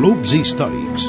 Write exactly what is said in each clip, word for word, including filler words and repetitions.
Clubs històrics.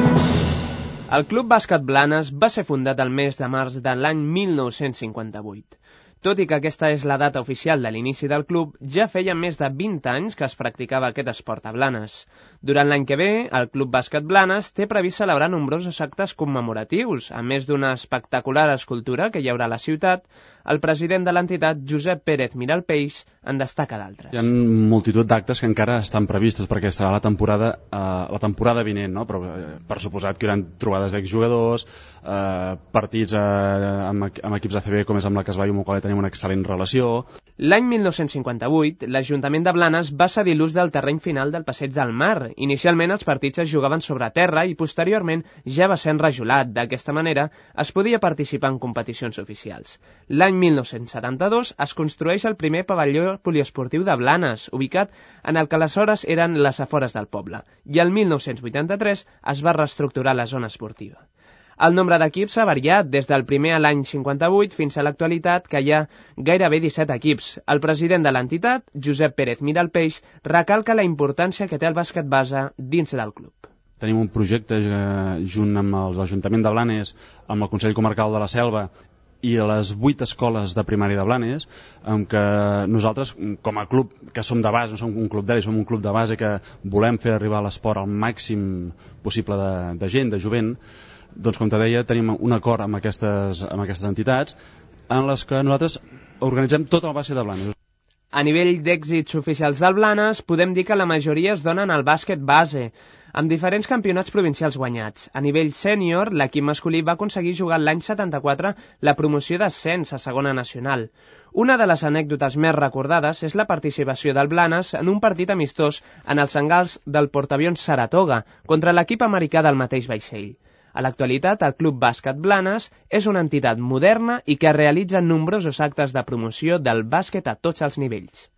El Club Bàsquet Blanes va ser fundat el mes de març de l'any mil nou-cents cinquanta-vuit. Tot i que aquesta és la data oficial de l'inici del club, ja feia més de vint anys que es practicava aquest esport a Blanes. Durant l'any que ve, el Club Bàsquet Blanes té previst celebrar nombrosos actes commemoratius. A més d'una espectacular escultura que hi haurà a la ciutat, el president de l'entitat, Josep Pérez Miralpeix, en destaca d'altres. Hi ha multitud d'actes que encara estan previstos perquè serà la temporada, eh, la temporada vinent, no? Però eh, per suposat que hi haurà trobades d'exjugadors, eh, partits eh, amb, amb equips A C B com és amb la Casball, amb el qual tenim una excel·lent relació. L'any mil nou-cents cinquanta-vuit, l'Ajuntament de Blanes va cedir l'ús del terreny final del Passeig del Mar. Inicialment els partits es jugaven sobre terra i posteriorment ja va ser enrajolat. D'aquesta manera es podia participar en competicions oficials. L'any mil nou-cents setanta-dos es construeix el primer pavelló poliesportiu de Blanes, ubicat en el que aleshores eren les afores del poble, i el mil nou-cents vuitanta-tres es va reestructurar la zona esportiva. El nombre d'equips ha variat des del primer a l'any cinquanta-vuit fins a l'actualitat, que hi ha gairebé disset equips. El president de l'entitat, Josep Pérez Miralpeix, recalca la importància que té el bàsquet base dins del club. Tenim un projecte eh, junt amb l'Ajuntament de Blanes, amb el Consell Comarcal de la Selva i a les vuit escoles de primària de Blanes, en què nosaltres, com a club que som de base, no som un club d'elit, som un club de base que volem fer arribar l'esport al màxim possible de, de gent, de jovent, doncs com te deia, tenim un acord amb aquestes, amb aquestes entitats en les que nosaltres organitzem tot el bàsquet de Blanes. A nivell d'èxits oficials del Blanes, podem dir que la majoria es donen al bàsquet base, amb diferents campionats provincials guanyats. A nivell sènior, l'equip masculí va aconseguir jugar l'any setanta-quatre la promoció d'ascens a segona nacional. Una de les anècdotes més recordades és la participació del Blanes en un partit amistós en els hangars del portaavions Saratoga contra l'equip americà del mateix vaixell. A l'actualitat, el Club Bàsquet Blanes és una entitat moderna i que realitza nombrosos actes de promoció del bàsquet a tots els nivells.